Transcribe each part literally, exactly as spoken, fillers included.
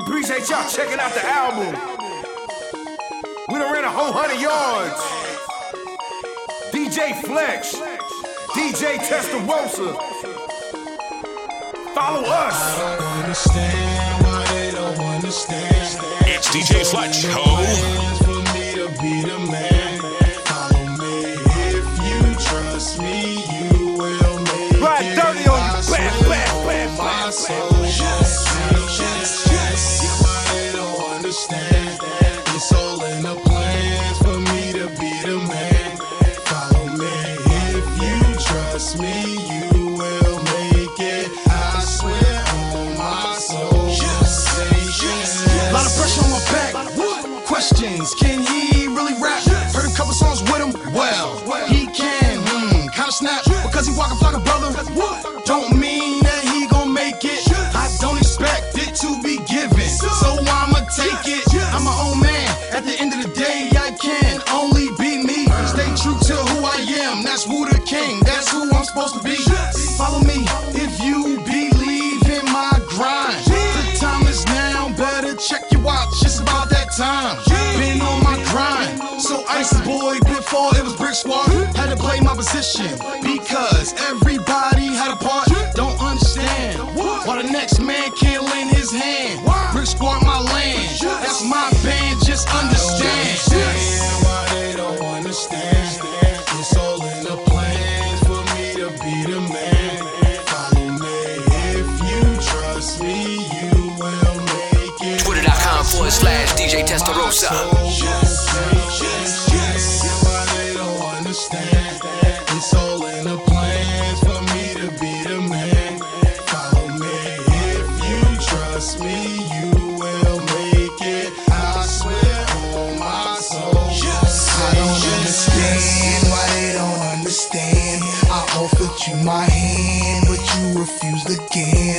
appreciate y'all checking out the album. We done ran a whole hundred yards. D J Flex, D J Testarossa. Follow us. I don't understand why they don't understand. It's D J Flex, ho. For me to be the man. Follow me if you trust me, you will make it. Ride dirty on you, bam, bam, bam, my bam, soul. bam. Yes, yes, yes. Why they don't understand? It's all in the plans for me to be the man. Follow me if you trust me, you will make it. I swear on my soul. Yes, yes, yes. Lot of pressure on my back. Questions, can he really rap? Heard a couple songs with him. Well, he can. Hmm, kinda snap because he walking like a brother. Don't mean that he gon' make it. I don't expect it to be given, so I'ma take it. I'm my own man. At the end of the day, I can only be me. Stay true to who I am. That's Wu the King. That's who I'm supposed to be. Follow me if you believe in my grind. The time is now. Better check your watch. It's about that time. Been on my grind. So icy boy before it was Brick Squad. Had to play my position because everybody had a part. Don't understand why the next man can't lend his hand. Brick Squad my land. That's my band. Just understand. Why they don't understand? It's all in the plans for me to be the man. Follow me if you trust me, you will make it. Twitter.com forward slash DJ Testarossa. Yes, yes, yes. Why they don't understand? It's all in the plans for me to be the man. Follow me if you trust me, you will make it. I swear on my soul. Yes, I don't understand why they don't understand. I offered you my hand, but you refused again.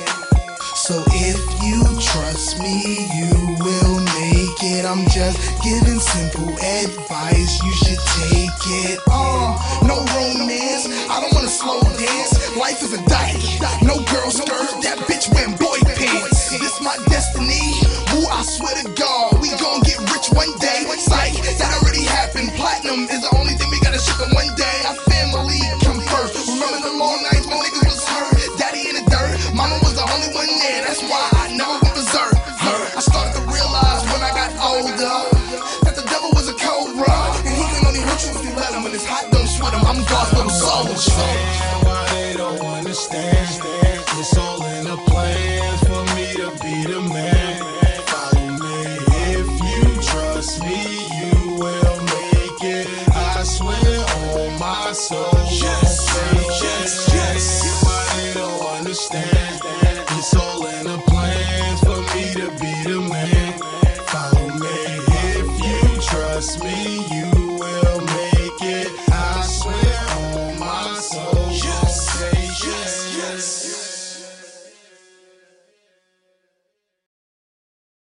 So if you trust me, you will make it. I'm just giving simple advice, you should take it. Uh, no romance, I don't wanna slow dance. Life is a diet, no girl skirt, that bitch wearing boy pants. This my destiny, ooh, I swear to God, we gon' get rich one day. Psych, that already happened. Platinum is the only thing we gotta ship in one day. Our family come first. Remember the long nights when niggas was hurt? Daddy in the dirt, mama was the only one there. That's why I never went berserk. I started to realize when I got older that the devil was a cobra, and he can only hurt you if you let him. When it's hot, don't sweat him. I'm God's little soldier. why they don't understand? It's all in the plans for me to be the man. Follow me if you trust me, you will make it. I swear on my soul. Yes, yes, yes. Why they don't understand? It's all in the plans for me to be the man. Follow me if you trust me, you will make it. I swear on my